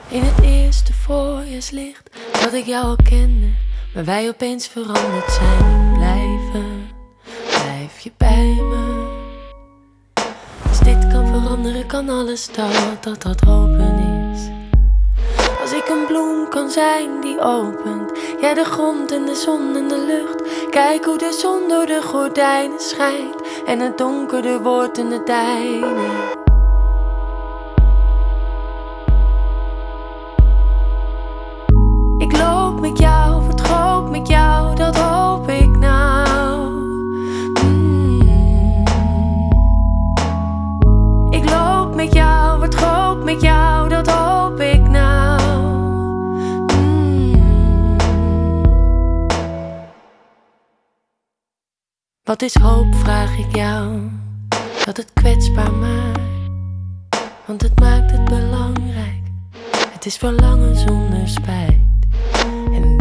In het eerste voorjaarslicht dat ik jou al kende, maar wij opeens veranderd zijn. Blijf je bij me. Als dit kan veranderen, kan alles dat hopen is. Als ik een bloem kan zijn die opent, jij de grond en de zon en de lucht. Kijk hoe de zon door de gordijnen schijnt en het donkerder wordt in de duinen. Ik loop met jou, vertrouw met jou, dat hoop ik nou. Ik loop met jou, vertrouw met jou, dat hoop ik nou. Wat is hoop, vraag ik jou, dat het kwetsbaar maakt, want het maakt het belangrijk. Het is verlangen zonder spijt. En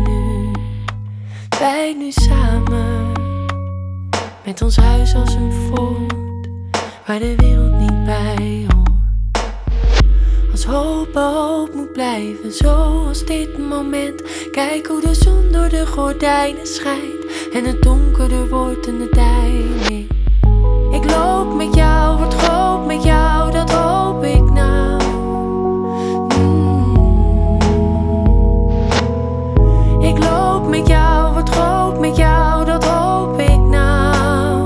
wij nu samen, met ons huis als een fort, waar de wereld niet bij hoort. Als hoop moet blijven, zoals dit moment. Kijk hoe de zon door de gordijnen schijnt en het donkerder wordt in de deining. Ik loop met jou, word groot met jou, dat hoop ik nou. Ik loop met jou, word groot met jou, dat hoop ik nou.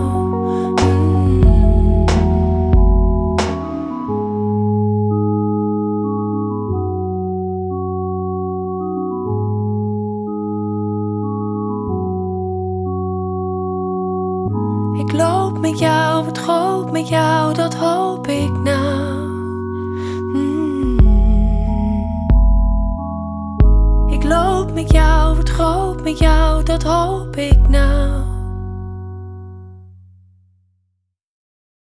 Ik loop met jou, word groot met jou, dat hoop ik nou. Ik loop met jou, word groot met jou, dat hoop ik nou.